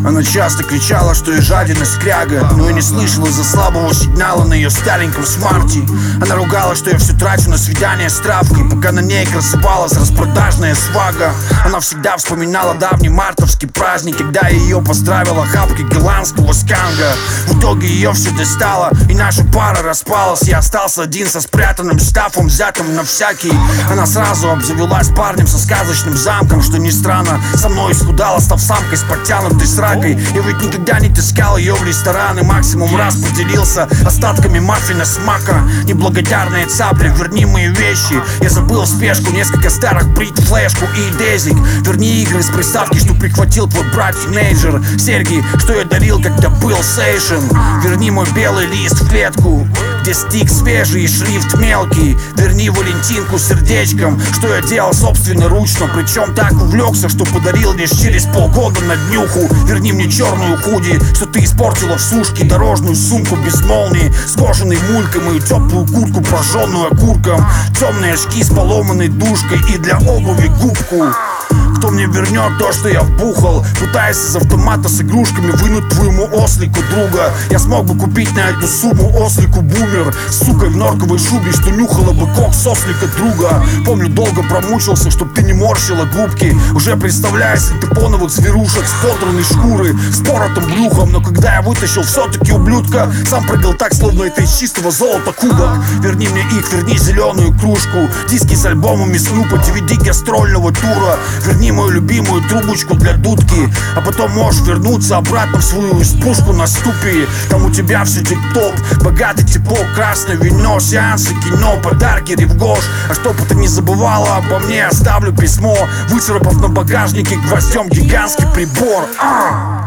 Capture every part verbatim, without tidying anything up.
Она часто кричала, что я жаден и скряга, но я не слышал из-за слабого сигнала на ее стареньком смарте. Она ругала, что я все трачу на свидание с травкой, пока на ней красовалась распродажная свага. Она всегда вспоминала давний мартовский праздник, когда я ее поздравила охапкой голландского сканга. В итоге ее все достало, и наша пара распалась. Я остался один со спрятанным штафом, взятым на всякий. Она сразу обзавелась парнем со сказочным замком. Что ни странно, со мной исхудала, став самкой с подтянутой сракой. Я ведь никогда не таскал ее в рестораны, максимум раз поделился остатками маффина с мака. Неблагодарные цапли, верни мои вещи. Я забыл в спешку несколько старых брит, флешку и дезик. Верни игры с приставки, что прихватил твой брат-тинейджер. Серьги, что я дарил, когда был сейшен. Верни мой белый лист в клетку, где стик свежий и шрифт мелкий. Верни Валентинку с сердечком, что я делал собственноручно, причем так увлекся, что подарил лишь через полгода на днюху. Верни мне черную худи, что ты испортила в сушке, дорожную сумку без молнии, с кожаной мулькой, мою теплую куртку, прожженную окурком, темные очки с поломанной дужкой и для обуви губку. Кто мне вернет то, что я вбухал, пытаясь из автомата с игрушками вынуть твоему ослику друга? Я смог бы купить на эту сумму ослику бумер с сукой в норковой шубе, что нюхала бы кок с ослика друга. Помню, долго промучился, чтоб ты не морщила губки, уже представляя синтепоновых зверушек с подранной шкуры, с поротым брюхом. Но когда я вытащил все-таки ублюдка, сам прыгал так, словно это из чистого золота кубок. Верни мне их, верни зеленую кружку, диски с альбомами Снупа, ди ви ди гастрольного тура. Верни мою любимую трубочку для дудки, а потом можешь вернуться обратно в свою избушку на ступе. Там у тебя все тип-топ, богатый тепло, красное вино, сеансы кино, подарки, ревгош. А чтоб ты не забывала обо мне, оставлю письмо, выцарапав на багажнике гвоздем гигантский прибор. А!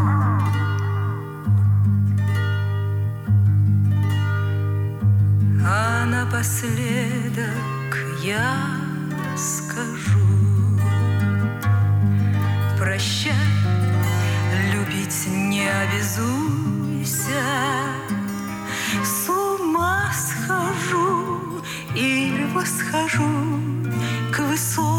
А напоследок я скажу: прощай, любить не обязуйся. С ума схожу или восхожу к высокому